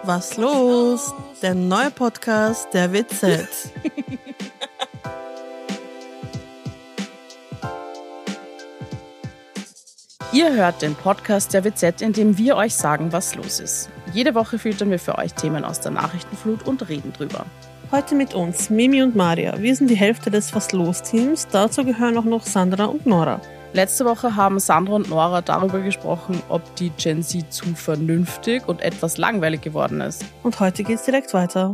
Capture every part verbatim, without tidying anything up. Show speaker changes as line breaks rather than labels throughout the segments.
Was los? Der neue Podcast der W Z.
Ihr hört den Podcast der W Z, in dem wir euch sagen, was los ist. Jede Woche filtern wir für euch Themen aus der Nachrichtenflut und reden drüber.
Heute mit uns Mimi und Maria. Wir sind die Hälfte des Was los Teams. Dazu gehören auch noch Sandra und Nora.
Letzte Woche haben Sandra und Nora darüber gesprochen, ob die Gen Z zu vernünftig und etwas langweilig geworden ist.
Und heute geht's direkt weiter.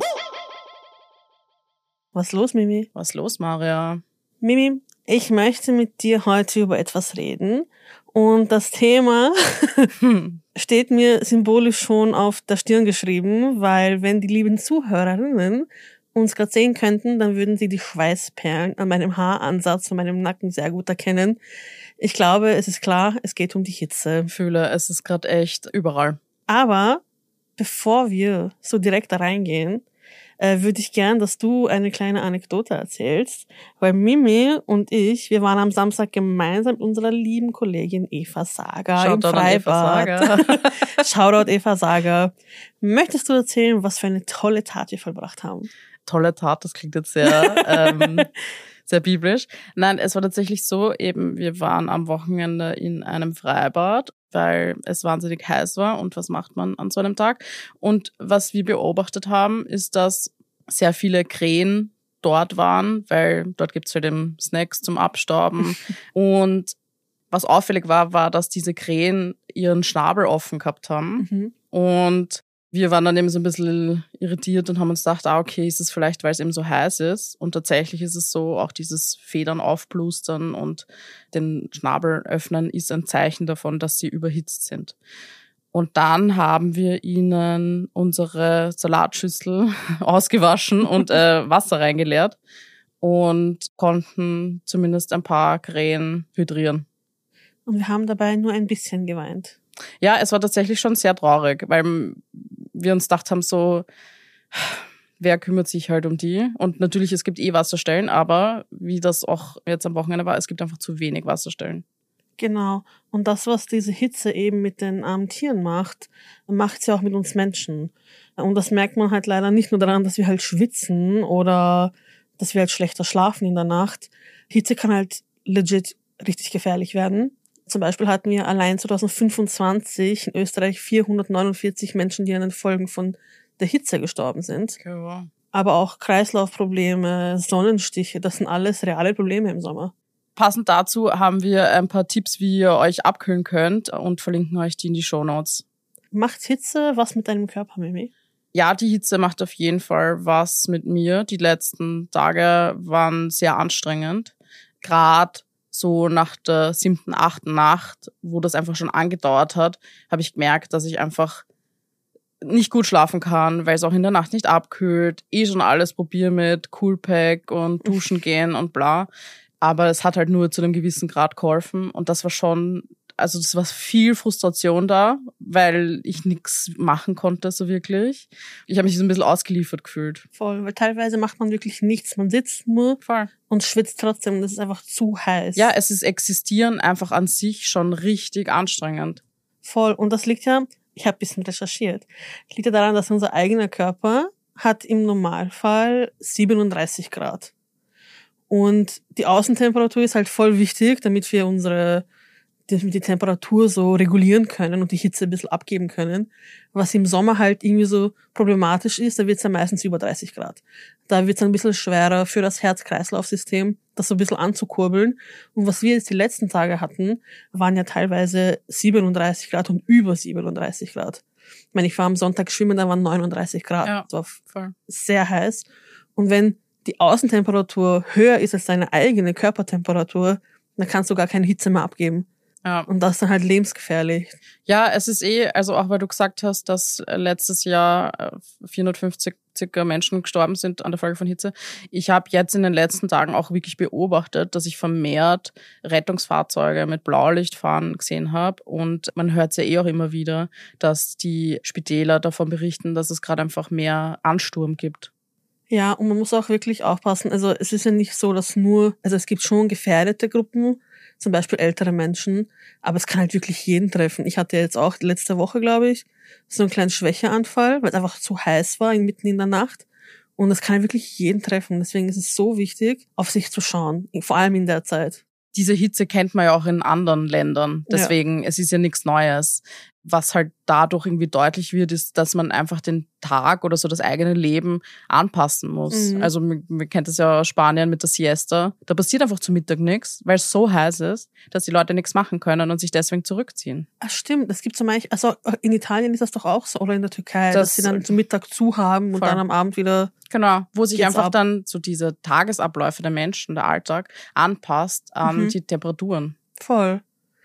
Was los, Mimi?
Was los, Maria?
Mimi, ich möchte mit dir heute über etwas reden. Und das Thema steht mir symbolisch schon auf der Stirn geschrieben, weil wenn die lieben Zuhörerinnen uns gerade sehen könnten, dann würden sie die Schweißperlen an meinem Haaransatz und meinem Nacken sehr gut erkennen. Ich glaube, es ist klar, es geht um die Hitze.
Ich fühle, es ist gerade echt überall.
Aber bevor wir so direkt da reingehen, äh, würde ich gern, dass du eine kleine Anekdote erzählst, weil Mimi und ich, wir waren am Samstag gemeinsam mit unserer lieben Kollegin Eva Sager
Shoutout
im Freibad.
Eva Sager.
Shoutout Eva Sager. Möchtest du erzählen, was für eine tolle Tat wir vollbracht haben?
Tolle Tat, das klingt jetzt sehr, ähm, sehr biblisch. Nein, es war tatsächlich so, eben, wir waren am Wochenende in einem Freibad, weil es wahnsinnig heiß war und was macht man an so einem Tag? Und was wir beobachtet haben, ist, dass sehr viele Krähen dort waren, weil dort gibt's halt eben Snacks zum Abstauben. Und was auffällig war, war, dass diese Krähen ihren Schnabel offen gehabt haben.
Mhm.
Und wir waren dann eben so ein bisschen irritiert und haben uns gedacht, ah, okay, ist es vielleicht, weil es eben so heiß ist. Und tatsächlich ist es so, auch dieses Federn aufblustern und den Schnabel öffnen ist ein Zeichen davon, dass sie überhitzt sind. Und dann haben wir ihnen unsere Salatschüssel ausgewaschen und äh, Wasser reingeleert und konnten zumindest ein paar Krähen hydrieren.
Und wir haben dabei nur ein bisschen geweint.
Ja, es war tatsächlich schon sehr traurig, weil wir uns gedacht haben, so, wer kümmert sich halt um die? Und natürlich, es gibt eh Wasserstellen, aber wie das auch jetzt am Wochenende war, es gibt einfach zu wenig Wasserstellen.
Genau. Und das, was diese Hitze eben mit den armen Tieren macht, macht sie auch mit uns Menschen. Und das merkt man halt leider nicht nur daran, dass wir halt schwitzen oder dass wir halt schlechter schlafen in der Nacht. Hitze kann halt legit richtig gefährlich werden. Zum Beispiel hatten wir allein zwanzig fünfundzwanzig in Österreich vierhundertneunundvierzig Menschen, die an den Folgen von der Hitze gestorben sind.
Okay, wow.
Aber auch Kreislaufprobleme, Sonnenstiche, das sind alles reale Probleme im Sommer.
Passend dazu haben wir ein paar Tipps, wie ihr euch abkühlen könnt und verlinken euch die in die Shownotes.
Macht Hitze was mit deinem Körper, Mimi?
Ja, die Hitze macht auf jeden Fall was mit mir. Die letzten Tage waren sehr anstrengend. Gerade so nach der siebten, achten Nacht, wo das einfach schon angedauert hat, habe ich gemerkt, dass ich einfach nicht gut schlafen kann, weil es auch in der Nacht nicht abkühlt. Eh schon alles probiere mit Coolpack und duschen gehen und bla. Aber es hat halt nur zu einem gewissen Grad geholfen. Und das war schon, also das war viel Frustration da, weil ich nichts machen konnte so wirklich. Ich habe mich so ein bisschen ausgeliefert gefühlt.
Voll, weil teilweise macht man wirklich nichts. Man sitzt nur
Voll.
Und schwitzt trotzdem. Das ist einfach zu heiß.
Ja, es ist Existieren einfach an sich schon richtig anstrengend.
Voll. Und das liegt ja, ich habe ein bisschen recherchiert, das liegt ja daran, dass unser eigener Körper hat im Normalfall siebenunddreißig Grad. Und die Außentemperatur ist halt voll wichtig, damit wir unsere die, die Temperatur so regulieren können und die Hitze ein bisschen abgeben können. Was im Sommer halt irgendwie so problematisch ist, da wird es ja meistens über dreißig Grad. Da wird es ein bisschen schwerer für das Herz-Kreislauf-System, das so ein bisschen anzukurbeln. Und was wir jetzt die letzten Tage hatten, waren ja teilweise siebenunddreißig Grad und über siebenunddreißig Grad. Ich meine, ich war am Sonntag schwimmen, da waren neununddreißig Grad.
Ja,
das war
voll.
Sehr heiß. Und wenn die Außentemperatur höher ist als deine eigene Körpertemperatur, dann kannst du gar keine Hitze mehr abgeben.
Ja.
Und das ist dann halt lebensgefährlich.
Ja, es ist eh, also auch weil du gesagt hast, dass letztes Jahr vierhundertfünfzig circa Menschen gestorben sind an der Folge von Hitze. Ich habe jetzt in den letzten Tagen auch wirklich beobachtet, dass ich vermehrt Rettungsfahrzeuge mit Blaulicht fahren gesehen habe. Und man hört es ja eh auch immer wieder, dass die Spitäler davon berichten, dass es gerade einfach mehr Ansturm gibt.
Ja, und man muss auch wirklich aufpassen. Also es ist ja nicht so, dass nur, also es gibt schon gefährdete Gruppen, zum Beispiel ältere Menschen, aber es kann halt wirklich jeden treffen. Ich hatte jetzt auch letzte Woche, glaube ich, so einen kleinen Schwächeanfall, weil es einfach zu heiß war, mitten in der Nacht. Und das kann ja wirklich jeden treffen. Deswegen ist es so wichtig, auf sich zu schauen, vor allem in der Zeit.
Diese Hitze kennt man ja auch in anderen Ländern. Deswegen, ja. Es ist ja nichts Neues. Was halt dadurch irgendwie deutlich wird, ist, dass man einfach den Tag oder so das eigene Leben anpassen muss. Mhm. Also man, man kennt das ja aus Spanien mit der Siesta. Da passiert einfach zu Mittag nichts, weil es so heiß ist, dass die Leute nichts machen können und sich deswegen zurückziehen.
Ach stimmt, das gibt's ja manchmal, also in Italien ist das doch auch so, oder in der Türkei, das, dass sie dann zum Mittag zu haben und voll. Dann am Abend wieder...
Genau, wo sich einfach ab. Dann so diese Tagesabläufe der Menschen, der Alltag, anpasst an mhm. die Temperaturen.
Voll.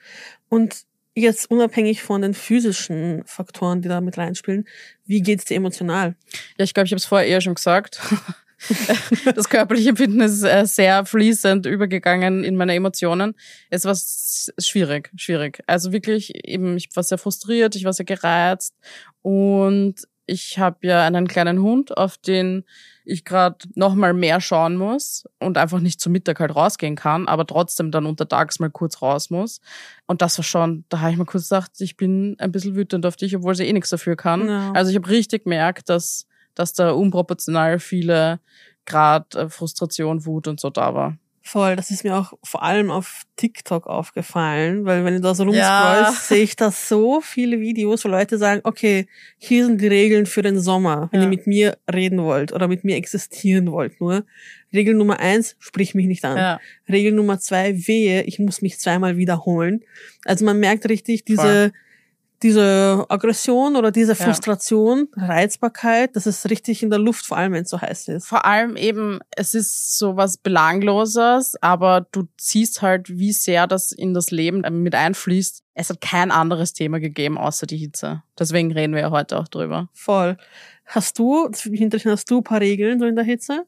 Und jetzt unabhängig von den physischen Faktoren, die da mit reinspielen, wie geht's dir emotional?
Ja, ich glaube, ich habe es vorher eher schon gesagt. Das körperliche Empfinden ist sehr fließend übergegangen in meine Emotionen. Es war schwierig, schwierig. Also wirklich eben, ich war sehr frustriert, ich war sehr gereizt und ich habe ja einen kleinen Hund, auf den ich gerade noch mal mehr schauen muss und einfach nicht zum Mittag halt rausgehen kann, aber trotzdem dann untertags mal kurz raus muss. Und das war schon, da habe ich mir kurz gedacht, ich bin ein bisschen wütend auf dich, obwohl sie eh nichts dafür kann. Ja. Also ich habe richtig gemerkt, dass dass da unproportional viele gerade Frustration, Wut und so da war.
Voll, das ist mir auch vor allem auf TikTok aufgefallen, weil wenn du da so rumscrollst, ja. sehe ich da so viele Videos, wo Leute sagen, okay, hier sind die Regeln für den Sommer, wenn ja. ihr mit mir reden wollt oder mit mir existieren wollt nur. Regel Nummer eins, sprich mich nicht an. Ja. Regel Nummer zwei, wehe, ich muss mich zweimal wiederholen. Also man merkt richtig diese... Voll. Diese Aggression oder diese Frustration, ja. Reizbarkeit, das ist richtig in der Luft, vor allem wenn es so heiß ist.
Vor allem eben, es ist so was Belangloses, aber du siehst halt, wie sehr das in das Leben mit einfließt. Es hat kein anderes Thema gegeben, außer die Hitze. Deswegen reden wir ja heute auch drüber.
Voll. Hast du, das würde mich interessieren, hast du ein paar Regeln so in der Hitze?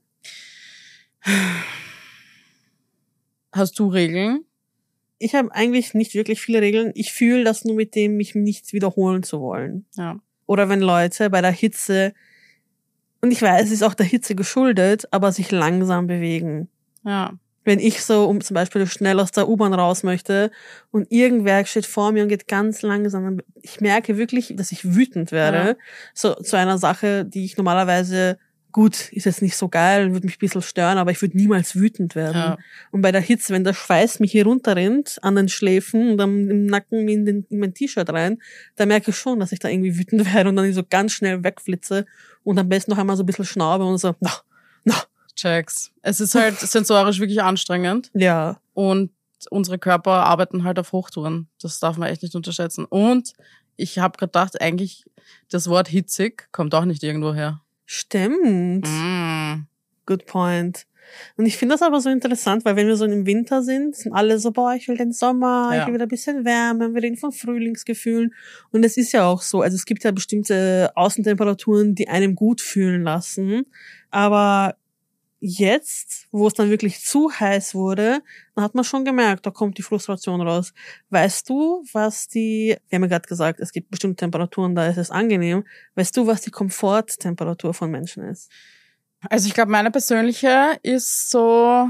Hast du Regeln?
Ich habe eigentlich nicht wirklich viele Regeln. Ich fühle das nur mit dem, mich nicht wiederholen zu wollen.
Ja.
Oder wenn Leute bei der Hitze, und ich weiß, es ist auch der Hitze geschuldet, aber sich langsam bewegen.
Ja.
Wenn ich so um zum Beispiel schnell aus der U-Bahn raus möchte und irgendwer steht vor mir und geht ganz langsam, ich merke wirklich, dass ich wütend werde. Ja. So zu einer Sache, die ich normalerweise... Gut, ist jetzt nicht so geil, würde mich ein bisschen stören, aber ich würde niemals wütend werden. Ja. Und bei der Hitze, wenn der Schweiß mich hier runterrinnt, an den Schläfen und dann im Nacken in, den, in mein T-Shirt rein, da merke ich schon, dass ich da irgendwie wütend werde und dann so ganz schnell wegflitze und am besten noch einmal so ein bisschen schnaube und so, no, no.
Checks. Es ist halt sensorisch wirklich anstrengend.
Ja.
Und unsere Körper arbeiten halt auf Hochtouren. Das darf man echt nicht unterschätzen. Und ich habe gerade gedacht, eigentlich das Wort hitzig kommt auch nicht irgendwo her.
Stimmt.
Mm.
Good point. Und ich finde das aber so interessant, weil wenn wir so im Winter sind, sind alle so, boah, ich will den Sommer, ja. ich will wieder ein bisschen Wärme, wir reden von Frühlingsgefühlen. Und es ist ja auch so, also es gibt ja bestimmte Außentemperaturen, die einem gut fühlen lassen. Aber jetzt, wo es dann wirklich zu heiß wurde, dann hat man schon gemerkt, da kommt die Frustration raus. Weißt du, was die, wir haben ja gerade gesagt, es gibt bestimmte Temperaturen, da ist es angenehm. Weißt du, was die Komforttemperatur von Menschen ist?
Also ich glaube, meine persönliche ist so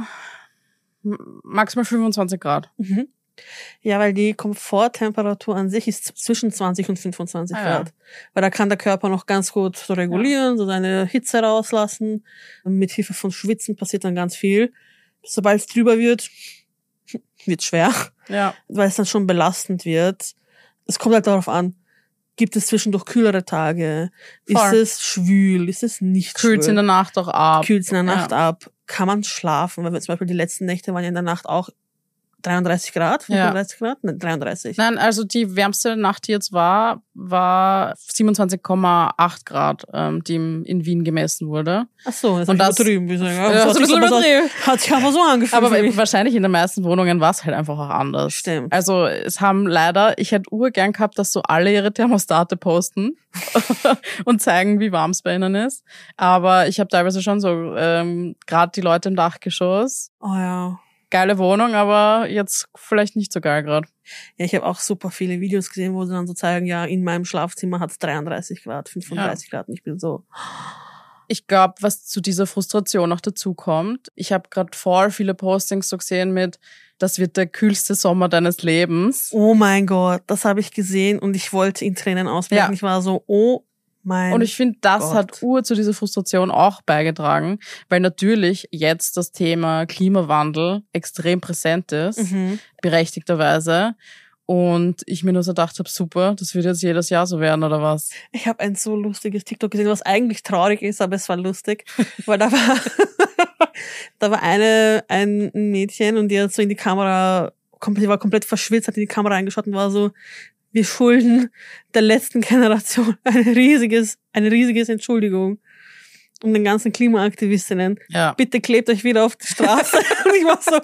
maximal fünfundzwanzig Grad.
Mhm. Ja, weil die Komforttemperatur an sich ist zwischen zwanzig und fünfundzwanzig ah, Grad. Ja. Weil da kann der Körper noch ganz gut so regulieren, ja. so seine Hitze rauslassen. Mit Hilfe von Schwitzen passiert dann ganz viel. Sobald es drüber wird, wird schwer.
Ja.
Weil es dann schon belastend wird. Es kommt halt darauf an, gibt es zwischendurch kühlere Tage? Voll. Ist es schwül? Ist es nicht schwül?
Kühlt es in der Nacht auch ab?
Kühlt es in der Nacht ja. ab? Kann man schlafen? Weil wir zum Beispiel die letzten Nächte waren ja in der Nacht auch dreiunddreißig Grad, fünfunddreißig ja. Grad? Nein, dreiunddreißig.
Nein, also die wärmste Nacht, die jetzt war, war siebenundzwanzig Komma acht Grad, ähm, die in Wien gemessen wurde.
Ach so, das
ist
übertrieben. Wie sagen. Ja,
das hat, sich übertrieben.
So, hat sich aber so angefühlt.
Aber wahrscheinlich in den meisten Wohnungen war es halt einfach auch anders.
Stimmt.
Also es haben leider, ich hätte urgern gehabt, dass so alle ihre Thermostate posten und zeigen, wie warm es bei ihnen ist. Aber ich habe teilweise schon so, ähm, gerade die Leute im Dachgeschoss.
Oh ja.
Geile Wohnung, aber jetzt vielleicht nicht so geil gerade.
Ja, ich habe auch super viele Videos gesehen, wo sie dann so zeigen, ja, in meinem Schlafzimmer hat es dreiunddreißig Grad, fünfunddreißig ja. Grad. Und ich bin so,
Ich glaube, was zu dieser Frustration noch dazu kommt, ich habe gerade voll viele Postings so gesehen mit, das wird der kühlste Sommer deines Lebens.
Oh mein Gott, das habe ich gesehen und ich wollte in Tränen ausbrechen.
Ja.
Ich war so, oh mein
Und ich finde, das
Gott.
hat ur zu dieser Frustration auch beigetragen, weil natürlich jetzt das Thema Klimawandel extrem präsent ist,
Mhm.
berechtigterweise. Und ich mir nur so gedacht habe, super, das wird jetzt jedes Jahr so werden, oder was?
Ich habe ein so lustiges TikTok gesehen, was eigentlich traurig ist, aber es war lustig, weil da war da war eine ein Mädchen und die hat so in die Kamera, komplett, die war komplett verschwitzt, hat in die Kamera reingeschaut und war so, wir schulden der letzten Generation ein riesiges, eine riesiges Entschuldigung um den ganzen Klimaaktivistinnen.
Ja.
Bitte klebt euch wieder auf die Straße. Und ich war so,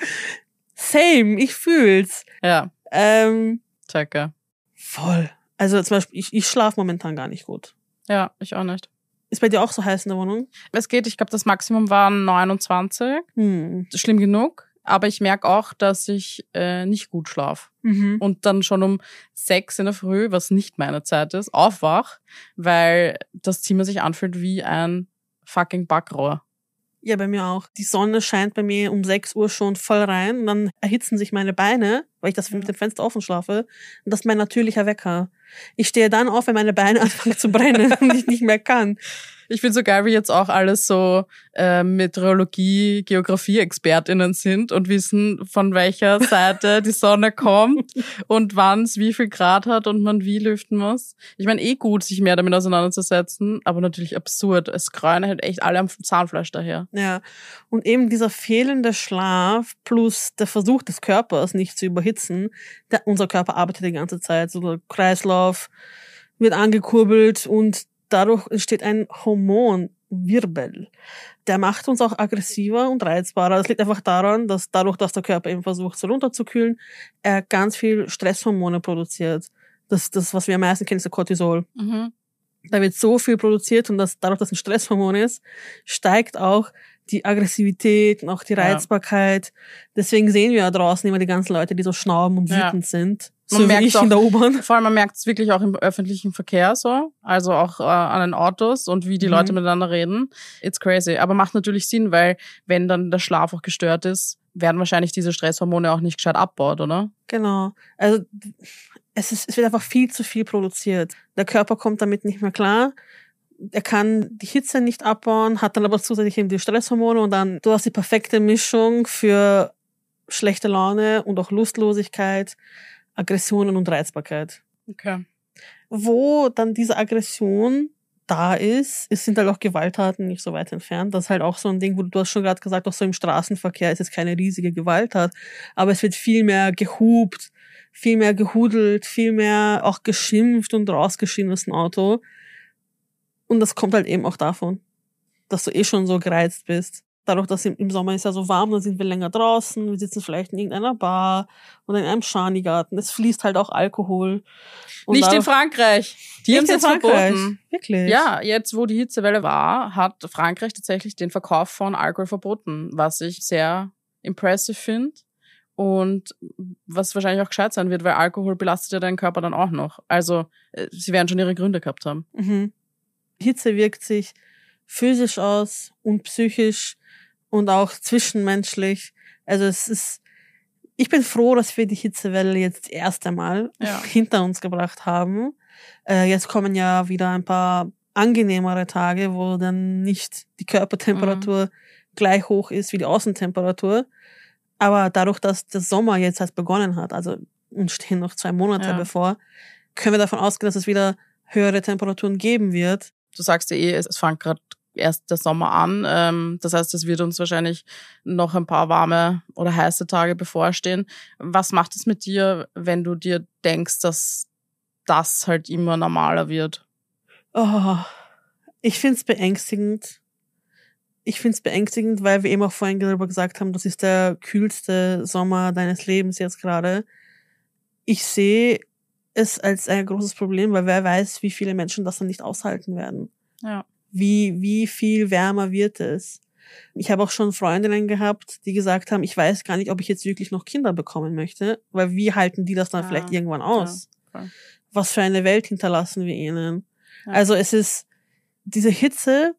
same, ich fühl's.
Ja,
Ähm,
checke.
voll. Also zum Beispiel, ich, ich schlafe momentan gar nicht gut.
Ja, ich auch nicht.
Ist bei dir auch so heiß in der Wohnung?
Es geht, ich glaube, das Maximum waren neunundzwanzig.
Hm.
Schlimm genug. Aber ich merke auch, dass ich äh, nicht gut schlafe.
Mhm.
Und dann schon um sechs in der Früh, was nicht meine Zeit ist, aufwach, weil das Zimmer sich anfühlt wie ein fucking Backrohr.
Ja, bei mir auch. Die Sonne scheint bei mir um sechs Uhr schon voll rein und dann erhitzen sich meine Beine, weil ich das mit dem Fenster offen schlafe. Und das ist mein natürlicher Wecker. Ich stehe dann auf, wenn meine Beine anfangen zu brennen und ich nicht mehr kann.
Ich finde so geil, wie jetzt auch alles so äh, Meteorologie, Geografie-ExpertInnen sind und wissen, von welcher Seite die Sonne kommt und wann es wie viel Grad hat und man wie lüften muss. Ich meine, eh gut, sich mehr damit auseinanderzusetzen, aber natürlich absurd. Es kräuen halt echt alle am Zahnfleisch daher.
Ja. Und eben dieser fehlende Schlaf plus der Versuch des Körpers, nicht zu überhitzen. Der, unser Körper arbeitet die ganze Zeit. So der Kreislauf wird angekurbelt und dadurch entsteht ein Hormonwirbel. Der macht uns auch aggressiver und reizbarer. Das liegt einfach daran, dass dadurch, dass der Körper eben versucht, so runterzukühlen, er ganz viel Stresshormone produziert. Das, das, was wir am meisten kennen, ist der Cortisol.
Mhm.
Da wird so viel produziert und das, dadurch, dass es ein Stresshormon ist, steigt auch die Aggressivität und auch die Reizbarkeit. Deswegen sehen wir ja draußen immer die ganzen Leute, die so schnauben und wütend
Ja.
sind.
Man
So wie
merkt's
ich
auch,
in der U-Bahn.
Vor allem, man merkt es wirklich auch im öffentlichen Verkehr so, also auch äh, an den Autos und wie die
Mhm.
Leute miteinander reden. It's crazy. Aber macht natürlich Sinn, weil wenn dann der Schlaf auch gestört ist, werden wahrscheinlich diese Stresshormone auch nicht gescheit abgebaut, oder?
Genau. Also es, ist, es wird einfach viel zu viel produziert. Der Körper kommt damit nicht mehr klar. Er kann die Hitze nicht abbauen, hat dann aber zusätzlich eben die Stresshormone und dann du hast die perfekte Mischung für schlechte Laune und auch Lustlosigkeit, Aggressionen und Reizbarkeit.
Okay.
Wo dann diese Aggression da ist, es sind halt auch Gewalttaten nicht so weit entfernt. Das ist halt auch so ein Ding, wo du, du hast schon gerade gesagt, auch so im Straßenverkehr ist es keine riesige Gewalttat, aber es wird viel mehr gehupt, viel mehr gehudelt, viel mehr auch geschimpft und rausgeschrien aus dem Auto. Und das kommt halt eben auch davon, dass du eh schon so gereizt bist. Dadurch, dass im Sommer ist ja so warm, dann sind wir länger draußen, wir sitzen vielleicht in irgendeiner Bar oder in einem Schanigarten. Es fließt halt auch Alkohol. Und
Nicht in
dadurch,
Frankreich. Die haben es
nicht in
jetzt
Frankreich.
verboten.
Wirklich?
Ja, jetzt wo die Hitzewelle war, hat Frankreich tatsächlich den Verkauf von Alkohol verboten, was ich sehr impressive finde und was wahrscheinlich auch gescheit sein wird, weil Alkohol belastet ja deinen Körper dann auch noch. Also äh, sie werden schon ihre Gründe gehabt haben.
Mhm. Hitze wirkt sich physisch aus und psychisch und auch zwischenmenschlich. Also es ist, ich bin froh, dass wir die Hitzewelle jetzt erst einmal
Ja.
hinter uns gebracht haben. Äh, jetzt kommen ja wieder ein paar angenehmere Tage, wo dann nicht die Körpertemperatur
Mhm.
gleich hoch ist wie die Außentemperatur. Aber dadurch, dass der Sommer jetzt erst begonnen hat, also uns stehen noch zwei Monate
Ja.
bevor, können wir davon ausgehen, dass es wieder höhere Temperaturen geben wird.
Du sagst ja eh, es es fängt gerade erst der Sommer an. Ähm, das heißt, es wird uns wahrscheinlich noch ein paar warme oder heiße Tage bevorstehen. Was macht es mit dir, wenn du dir denkst, dass das halt immer normaler wird?
Oh, ich find's beängstigend. Ich find's beängstigend, weil wir eben auch vorhin darüber gesagt haben, das ist der kühlste Sommer deines Lebens jetzt gerade. Ich sehe es als ein großes Problem, weil wer weiß, wie viele Menschen das dann nicht aushalten werden.
Ja.
Wie, wie viel wärmer wird es? Ich habe auch schon Freundinnen gehabt, die gesagt haben, ich weiß gar nicht, ob ich jetzt wirklich noch Kinder bekommen möchte, weil wie halten die das dann
Ja,
vielleicht irgendwann aus?
Ja, voll.
Was für eine Welt hinterlassen wir ihnen?
Ja.
Also es ist, diese Hitze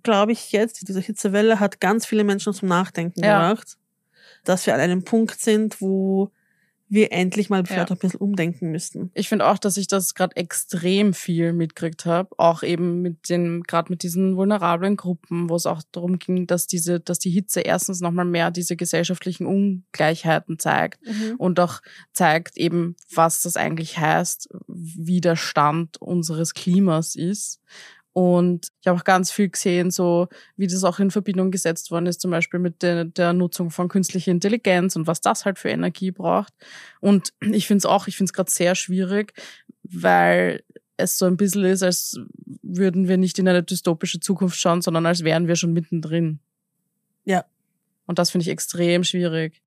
glaube ich jetzt, diese Hitzewelle hat ganz viele Menschen zum Nachdenken
Ja.
gebracht, dass wir an einem Punkt sind, wo wir endlich mal vielleicht
Ja.
ein bisschen umdenken müssten.
Ich finde auch, dass ich das gerade extrem viel mitgekriegt habe, auch eben mit den, gerade mit diesen vulnerablen Gruppen, wo es auch darum ging, dass diese, dass die Hitze erstens nochmal mehr diese gesellschaftlichen Ungleichheiten zeigt
Mhm.
und auch zeigt eben, was das eigentlich heißt, wie der Stand unseres Klimas ist. Und ich habe auch ganz viel gesehen, so wie das auch in Verbindung gesetzt worden ist, zum Beispiel mit der, der Nutzung von künstlicher Intelligenz und was das halt für Energie braucht. Und ich finde es auch, ich finde es gerade sehr schwierig, weil es so ein bisschen ist, als würden wir nicht in eine dystopische Zukunft schauen, sondern als wären wir schon mittendrin.
Ja.
Und das finde ich extrem schwierig.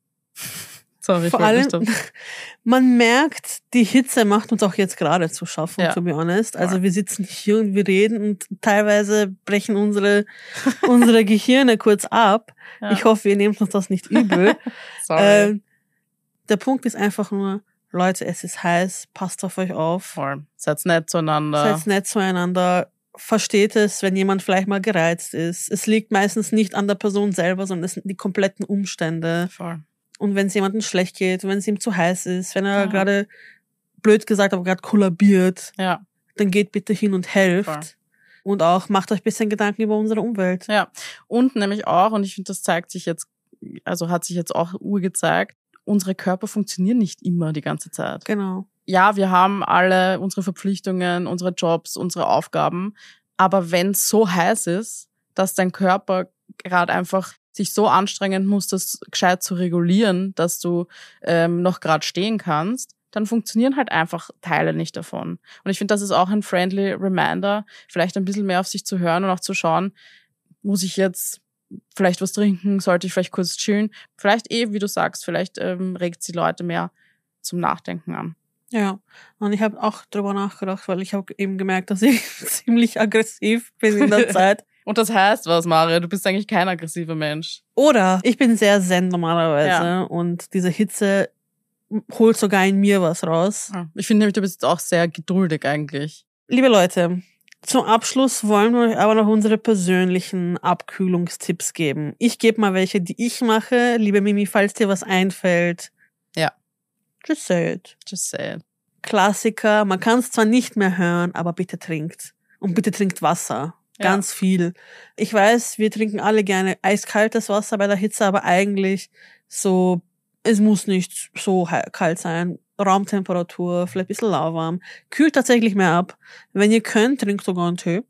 Sorry,
Vor
ich wollte
allem,
nicht auf-
man merkt, die Hitze macht uns auch jetzt gerade zu schaffen,
Ja.
to be honest. Also
Ja.
wir sitzen hier und wir reden und teilweise brechen unsere, unsere Gehirne kurz ab.
Ja.
Ich hoffe, ihr nehmt uns das nicht übel.
Sorry.
ähm, der Punkt ist einfach nur, Leute, es ist heiß, passt auf euch auf.
Voll. Seid nett zueinander.
Seid nett zueinander. Versteht es, wenn jemand vielleicht mal gereizt ist. Es liegt meistens nicht an der Person selber, sondern es sind die kompletten Umstände.
Voll.
Und wenn es jemandem schlecht geht, wenn es ihm zu heiß ist, wenn er
Ja.
gerade, blöd gesagt, aber gerade kollabiert,
Ja.
dann geht bitte hin und helft.
Voll.
Und auch macht euch ein bisschen Gedanken über unsere Umwelt.
Ja. Und nämlich auch, und ich finde, das zeigt sich jetzt, also hat sich jetzt auch urgezeigt, unsere Körper funktionieren nicht immer die ganze Zeit.
Genau.
Ja, wir haben alle unsere Verpflichtungen, unsere Jobs, unsere Aufgaben. Aber wenn es so heiß ist, dass dein Körper gerade einfach sich so anstrengen muss, das gescheit zu regulieren, dass du ähm, noch gerade stehen kannst, dann funktionieren halt einfach Teile nicht davon. Und ich finde, das ist auch ein friendly Reminder, vielleicht ein bisschen mehr auf sich zu hören und auch zu schauen, muss ich jetzt vielleicht was trinken, sollte ich vielleicht kurz chillen. Vielleicht eh, wie du sagst, vielleicht ähm, regt die Leute mehr zum Nachdenken an.
Ja. Und ich habe auch drüber nachgedacht, weil ich habe eben gemerkt, dass ich ziemlich aggressiv bin in der Zeit.
Und das heißt was, Maria? Du bist eigentlich kein aggressiver Mensch.
Oder ich bin sehr zen normalerweise
Ja.
und diese Hitze holt sogar in mir was raus.
Ja. Ich finde nämlich, du bist auch sehr geduldig eigentlich.
Liebe Leute, zum Abschluss wollen wir euch aber noch unsere persönlichen Abkühlungstipps geben. Ich gebe mal welche, die ich mache. Liebe Mimi, falls dir was einfällt.
Ja.
Just say it.
Just say it.
Klassiker, man kann es zwar nicht mehr hören, aber bitte trinkt. Und bitte trinkt Wasser.
Ja.
Ganz viel. Ich weiß, wir trinken alle gerne eiskaltes Wasser bei der Hitze, aber eigentlich so, es muss nicht so he- kalt sein. Raumtemperatur, vielleicht ein bisschen lauwarm. Kühlt tatsächlich mehr ab. Wenn ihr könnt, trinkt sogar einen Tee.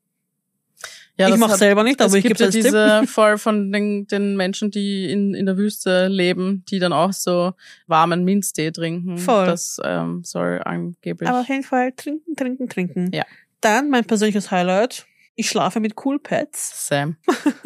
Ja,
Ich
das
mach's
hat-
selber nicht, aber
es
ich
gibt
geb's
ja
als
diese voll von den, den Menschen, die in, in der Wüste leben, die dann auch so warmen Minztee trinken.
Voll.
Das ähm, soll angeblich.
Aber auf jeden Fall trinken, trinken, trinken.
Ja.
Dann mein persönliches Highlight. Ich schlafe mit Coolpads.
Sam.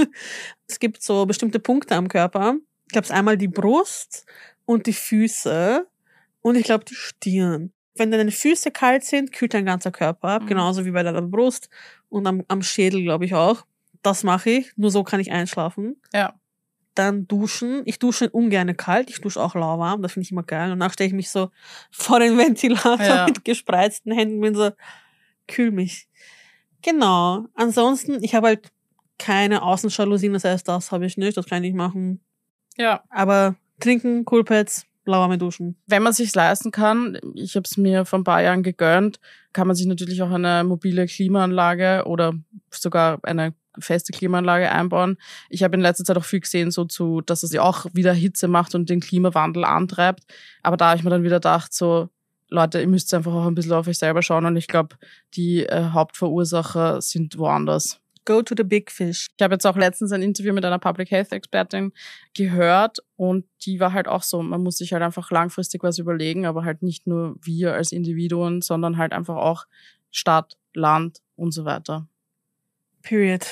Es gibt so bestimmte Punkte am Körper. Ich glaube, es ist einmal die Brust und die Füße und ich glaube die Stirn. Wenn deine Füße kalt sind, kühlt dein ganzer Körper ab,
Mhm.
genauso wie bei deiner Brust und am, am Schädel, glaube ich auch. Das mache ich, nur so kann ich einschlafen.
Ja.
Dann duschen. Ich dusche ungern kalt, ich dusche auch lauwarm, das finde ich immer geil. Und danach stelle ich mich so vor den Ventilator
Ja.
mit gespreizten Händen, bin so, kühl mich. Genau. Ansonsten, ich habe halt keine Außenjalousien, das heißt, das habe ich nicht, das kann ich machen.
Ja.
Aber trinken, Coolpads, lauwarme duschen.
Wenn man sich's leisten kann, ich habe es mir vor ein paar Jahren gegönnt, kann man sich natürlich auch eine mobile Klimaanlage oder sogar eine feste Klimaanlage einbauen. Ich habe in letzter Zeit auch viel gesehen, so zu, dass es ja auch wieder Hitze macht und den Klimawandel antreibt. Aber da habe ich mir dann wieder gedacht, so, Leute, ihr müsst einfach auch ein bisschen auf euch selber schauen und ich glaube, die äh, Hauptverursacher sind woanders.
Go to the big fish.
Ich habe jetzt auch letztens ein Interview mit einer Public Health Expertin gehört und die war halt auch so, man muss sich halt einfach langfristig was überlegen, aber halt nicht nur wir als Individuen, sondern halt einfach auch Stadt, Land und so weiter.
Period.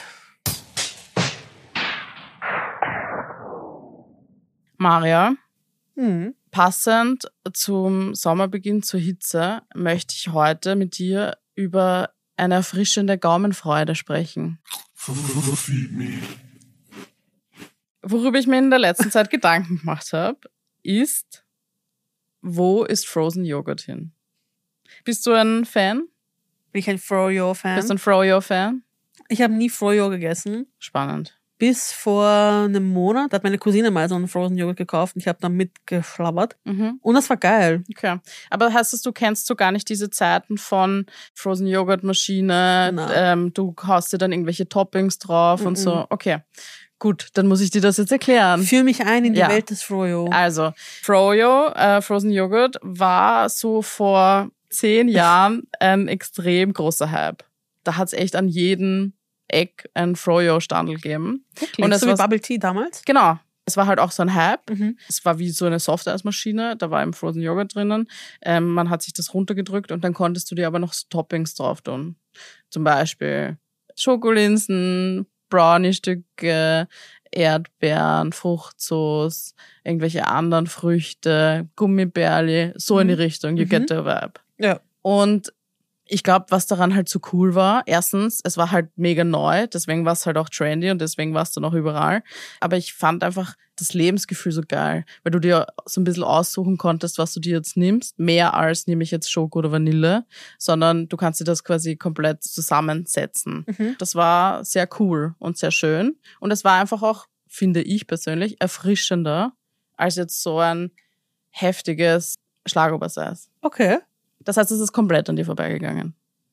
Maria,
Hm.
passend zum Sommerbeginn zur Hitze möchte ich heute mit dir über eine erfrischende Gaumenfreude sprechen.
Feed me.
Worüber ich mir in der letzten Zeit Gedanken gemacht habe, ist, wo ist Frozen Joghurt hin? Bist du ein Fan?
Bin ich ein Froyo-Fan?
Bist du ein Froyo-Fan?
Ich habe nie Froyo gegessen.
Spannend.
Bis vor einem Monat hat meine Cousine mal so einen Frozen Joghurt gekauft und ich habe da mitgeschlabbert.
Mhm.
Und das war geil.
Okay. Aber heißt das, du kennst so gar nicht diese Zeiten von Frozen Joghurt Maschine,
Nein.
ähm, du haust dir dann irgendwelche Toppings drauf
Mhm.
und so. Okay. Gut, dann muss ich dir das jetzt erklären.
Führ mich ein in die
Ja.
Welt des Froyo.
Also, Froyo, äh, Frozen Joghurt, war so vor zehn Jahren ein extrem großer Hype. Da hat's echt an jedem Eck ein Froyo-Standel gegeben.
Wirklich?
Und es
so wie
war,
Bubble Tea damals?
genau, es war halt auch so ein Hype.
Mhm.
Es war wie so eine Softeismaschine, da war im Frozen Joghurt drinnen. Ähm, man hat sich das runtergedrückt und dann konntest du dir aber noch so Toppings drauf tun. Zum Beispiel Schokolinsen, Brownie-Stücke, Erdbeeren, Fruchtsoße, irgendwelche anderen Früchte, Gummibärli, so in die Richtung. You
Mhm.
get the vibe.
Ja.
Und ich glaube, was daran halt so cool war, erstens, es war halt mega neu, deswegen war es halt auch trendy und deswegen war es dann auch überall. Aber ich fand einfach das Lebensgefühl so geil, weil du dir so ein bisschen aussuchen konntest, was du dir jetzt nimmst. Mehr als nehme ich jetzt Schoko oder Vanille, sondern du kannst dir das quasi komplett zusammensetzen.
Mhm.
Das war sehr cool und sehr schön. Und es war einfach auch, finde ich persönlich, erfrischender als jetzt so ein heftiges Schlagoberseis.
Okay.
Das heißt, es ist komplett an dir vorbeigegangen.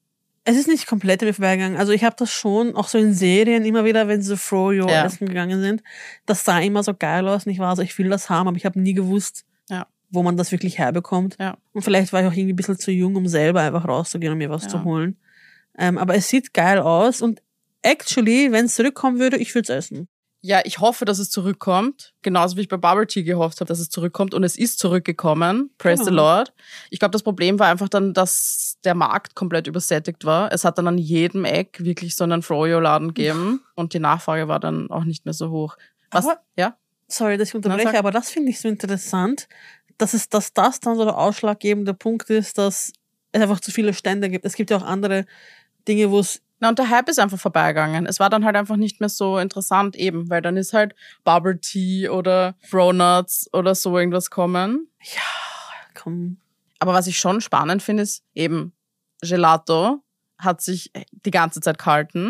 Es ist nicht komplett an mir vorbeigegangen. Also ich habe das schon, auch so in Serien immer wieder, wenn sie so Froyo
Ja.
essen gegangen sind, das sah immer so geil aus und ich war so, ich will das haben, aber ich habe nie gewusst,
Ja.
wo man das wirklich herbekommt.
Ja.
Und vielleicht war ich auch irgendwie ein bisschen zu jung, um selber einfach rauszugehen und mir was
Ja.
zu holen. Ähm, aber es sieht geil aus und actually, wenn es zurückkommen würde, ich würde es essen.
Ja, ich hoffe, dass es zurückkommt. Genauso wie ich bei Bubble Tea gehofft habe, dass es zurückkommt. Und es ist zurückgekommen. Praise
Genau.
the Lord. Ich glaube, das Problem war einfach dann, dass der Markt komplett übersättigt war. Es hat dann an jedem Eck wirklich so einen Froyo-Laden gegeben. Und die Nachfrage war dann auch nicht mehr so hoch. Was?
Aber-
ja?
Sorry, dass ich unterbreche,
Na, sag.
aber das finde ich so interessant, dass es, dass das dann so der ausschlaggebende Punkt ist, dass es einfach zu viele Stände gibt. Es gibt ja auch andere Dinge, wo es
Na, und der Hype ist einfach vorbeigegangen. Es war dann halt einfach nicht mehr so interessant eben, weil dann ist halt Bubble Tea oder Fronuts oder so irgendwas kommen.
ja, komm.
Aber was ich schon spannend finde, ist eben Gelato hat sich die ganze Zeit gehalten.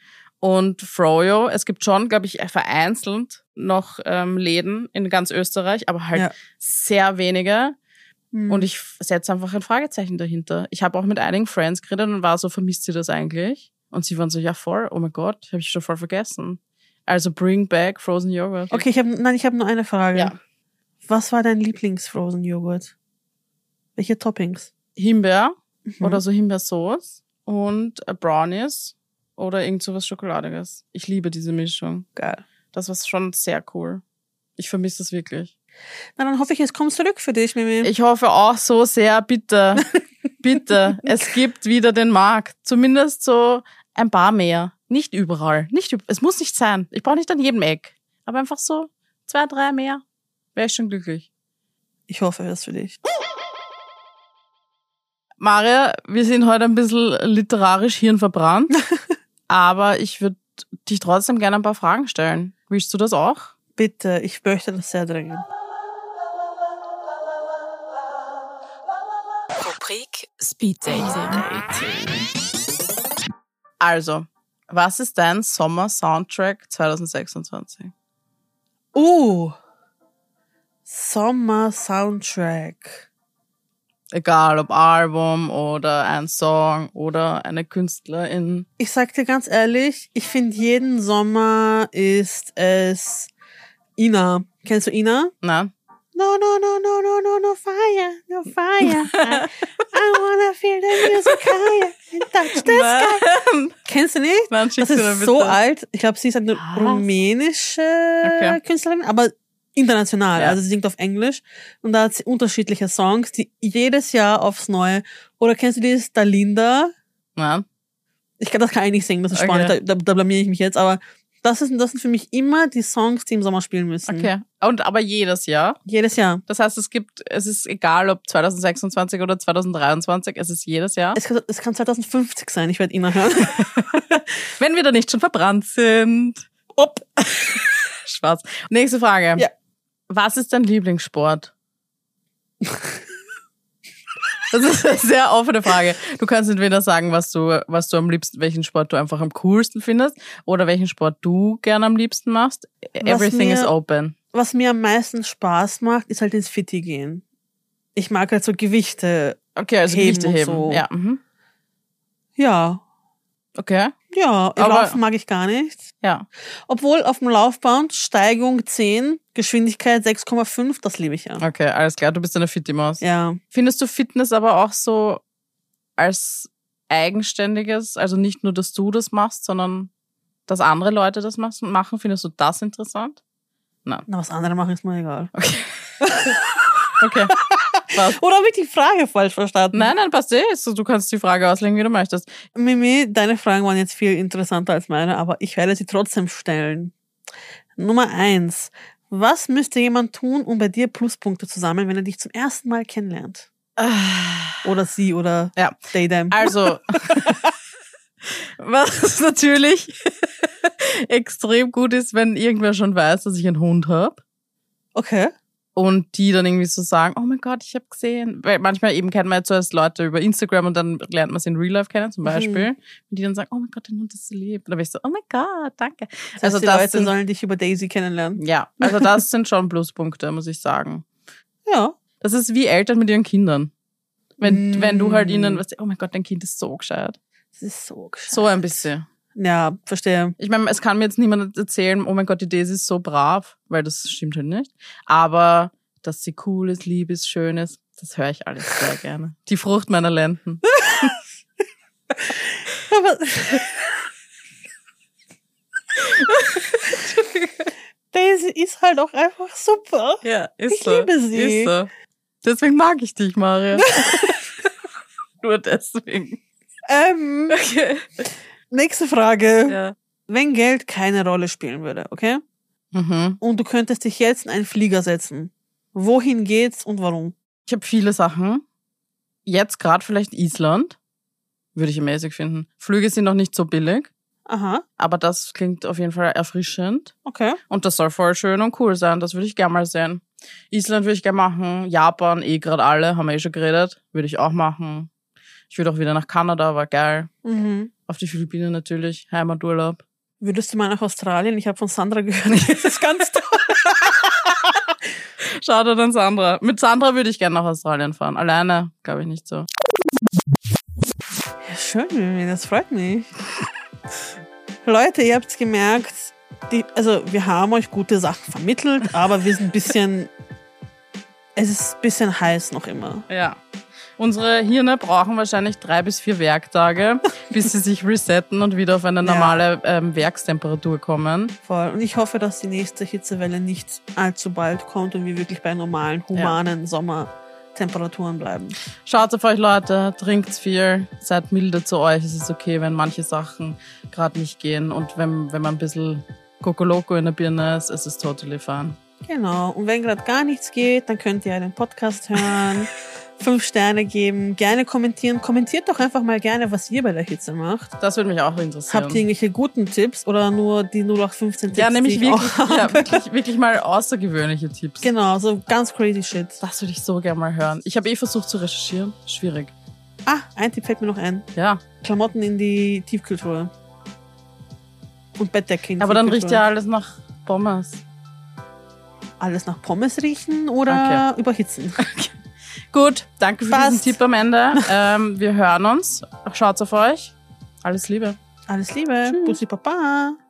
Und Froyo, es gibt schon, glaube ich, vereinzelt noch ähm, Läden in ganz Österreich, aber halt
Ja.
sehr wenige.
Hm.
Und ich setze einfach ein Fragezeichen dahinter. Ich habe auch mit einigen Friends geredet und war so, vermisst sie das eigentlich? Und sie waren so, ja voll, oh mein Gott, habe ich schon voll vergessen. Also bring back Frozen Yogurt.
Okay, ich habe nein, ich habe nur eine Frage.
Ja.
Was war dein Lieblings-Frozen Joghurt? Welche Toppings?
Himbeer
Mhm.
oder so Himbeersauce und äh, Brownies oder irgend so was Schokoladiges. Ich liebe diese Mischung.
Geil.
Das war schon sehr cool. Ich vermisse das wirklich.
Na, dann hoffe ich, es kommt zurück für dich, Mimi.
Ich hoffe auch so sehr, bitte, bitte, es gibt wieder den Markt. Zumindest so ein paar mehr. Nicht überall. Nicht, üb- es muss nicht sein. Ich brauche nicht an jedem Eck. Aber einfach so zwei, drei mehr. Wäre ich schon glücklich.
Ich hoffe es für dich.
Maria, wir sind heute ein bisschen literarisch hirnverbrannt. Aber ich würde dich trotzdem gerne ein paar Fragen stellen. Willst du das auch?
Bitte, ich möchte das sehr dringend.
Rubrik Speed Dating.
Also, was ist dein Sommer-Soundtrack zwanzig sechsundzwanzig?
Uh, Sommer-Soundtrack.
Egal ob Album oder ein Song oder eine Künstlerin.
Ich sag dir ganz ehrlich, ich finde jeden Sommer ist es Ina. Kennst du Ina?
Nein?
No, no, no, no, no, no, no fire, no fire. I, I wanna feel the music higher and touch the sky.
Nein.
Kennst du nicht?
Nein, schick
Das
sie mir
ist
bitte.
so alt. Ich glaube, sie ist eine
Was?
rumänische
Okay.
Künstlerin, aber international.
Ja.
Also sie singt auf Englisch und da hat sie unterschiedliche Songs, die jedes Jahr aufs Neue. Oder kennst du dieses Dalinda?
Nein.
Ich kann das kann ich nicht singen, das ist
Okay.
spannend, da, da, da blamier ich mich jetzt, aber das, ist, das sind für mich immer die Songs, die im Sommer spielen müssen.
Okay. Und aber jedes Jahr.
Jedes Jahr.
Das heißt, es gibt, es ist egal, ob zwanzig sechsundzwanzig oder zwanzig dreiundzwanzig, es ist jedes Jahr.
Es kann, es kann zwanzig fünfzig sein, ich werde Ina hören.
Wenn wir da nicht schon verbrannt sind.
Op.
Spaß. Nächste Frage.
Ja.
Was ist dein Lieblingssport? Das ist eine sehr offene Frage. Du kannst entweder sagen, was du, was du am liebsten, welchen Sport du einfach am coolsten findest oder welchen Sport du gerne am liebsten machst. Everything
mir,
is open.
Was mir am meisten Spaß macht, ist halt ins Fitti gehen. Ich mag halt so Gewichte.
Okay, also
heben
Gewichte heben.
so.
Ja. Mhm.
Ja.
Okay.
Ja,
Aber-
Laufen mag ich gar nicht.
Ja.
Obwohl auf dem Laufband Steigung zehn, Geschwindigkeit sechs Komma fünf, das liebe ich ja.
Okay, alles klar. Du bist eine Fitti-Maus.
Ja.
Findest du Fitness aber auch so als eigenständiges, also nicht nur, dass du das machst, sondern dass andere Leute das machen? Findest du das interessant? Nein.
Na, was andere machen, ist mir egal.
Okay. Okay. Passt.
Oder habe ich die Frage falsch verstanden?
Nein, nein, passt eh. So, du kannst die Frage auslegen, wie du möchtest.
Mimi, deine Fragen waren jetzt viel interessanter als meine, aber ich werde sie trotzdem stellen. Nummer eins. Was müsste jemand tun, um bei dir Pluspunkte zu sammeln, wenn er dich zum ersten Mal kennenlernt? Oder sie oder
Ja.
they, them.
Also, was natürlich extrem gut ist, wenn irgendwer schon weiß, dass ich einen Hund habe.
Okay.
Und die dann irgendwie so sagen, oh mein Gott, ich habe gesehen. Weil manchmal eben kennt man ja zuerst Leute über Instagram und dann lernt man sie in Real Life kennen, zum Beispiel.
Mhm.
Und die dann sagen, oh mein Gott, dein Hund ist so lieb. Und dann bin ich so, oh mein Gott, danke.
Das heißt,
Also
die
das
Leute
sind,
sollen dich über Daisy kennenlernen.
ja, also das sind schon Pluspunkte, muss ich sagen.
Ja.
Das ist wie Eltern mit ihren Kindern. Wenn,
Mm.
wenn du halt ihnen, weißt du, oh mein Gott, dein Kind ist so gescheit.
Das ist so gescheit.
So ein bisschen.
Ja, verstehe.
Ich meine, es kann mir jetzt niemand erzählen, oh mein Gott, die Daisy ist so brav, weil das stimmt halt nicht. Aber dass sie cool ist, lieb ist, schön ist, das höre ich alles sehr gerne. Die Frucht meiner Lenden.
Aber Daisy ist halt auch einfach super.
Ja, ist
Ich
so.
liebe sie.
Ist so. Deswegen mag ich dich, Maria. Nur deswegen.
Ähm,
Okay.
nächste Frage.
Ja.
Wenn Geld keine Rolle spielen würde, okay?
Mhm.
Und du könntest dich jetzt in einen Flieger setzen. Wohin geht's und warum?
Ich habe viele Sachen. Jetzt gerade vielleicht Island. Würde ich amazing finden. Flüge sind noch nicht so billig,
Aha,
aber das klingt auf jeden Fall erfrischend.
okay.
Und das soll voll schön und cool sein. Das würde ich gerne mal sehen. Island würde ich gerne machen. Japan, eh gerade alle, haben wir eh schon geredet. Würde ich auch machen. Ich würde auch wieder nach Kanada, war geil.
Mhm.
Auf die Philippinen natürlich, Heimaturlaub.
Würdest du mal nach Australien? Ich habe von Sandra gehört. Das ist ganz toll.
Schaut an Sandra. Mit Sandra würde ich gerne nach Australien fahren. Alleine, glaube ich nicht so.
Ja, schön, Mimi, das freut mich. Leute, ihr habt's gemerkt, die, also wir haben euch gute Sachen vermittelt, aber wir sind ein bisschen, es ist ein bisschen heiß noch immer.
Ja. Unsere Hirne brauchen wahrscheinlich drei bis vier Werktage, bis sie sich resetten und wieder auf eine normale ähm, Werkstemperatur kommen.
Voll. Und ich hoffe, dass die nächste Hitzewelle nicht allzu bald kommt und wir wirklich bei normalen, humanen Sommertemperaturen bleiben.
Schaut auf euch, Leute, trinkt's viel, seid milde zu euch. Es ist okay, wenn manche Sachen gerade nicht gehen und wenn, wenn man ein bisschen Kokoloko in der Birne ist, ist es totally fine.
Genau. Und wenn gerade gar nichts geht, dann könnt ihr den Podcast hören, fünf Sterne geben, gerne kommentieren. Kommentiert doch einfach mal gerne, was ihr bei der Hitze macht.
Das würde mich auch interessieren.
Habt ihr irgendwelche guten Tipps oder nur die null acht fünfzehn Tipps?
ja, nämlich
die ich
wirklich,
auch
ja,
habe?
wirklich, wirklich mal außergewöhnliche Tipps.
Genau, so ganz crazy shit.
Das würde ich so gerne mal hören. Ich habe eh versucht zu recherchieren. Schwierig.
Ah, ein Tipp fällt mir noch ein.
Ja.
Klamotten in die Tiefkühltruhe. Und Bettdecke in die
Aber dann riecht
Tiefkühltruhe.
ja alles nach Pommes.
Alles nach Pommes riechen oder
Okay.
überhitzen.
Gut, danke für
Passt.
diesen Tipp am Ende. ähm, wir hören uns. Schaut's auf euch. Alles Liebe.
Alles Liebe.
Tschüss.
Bussi Papa.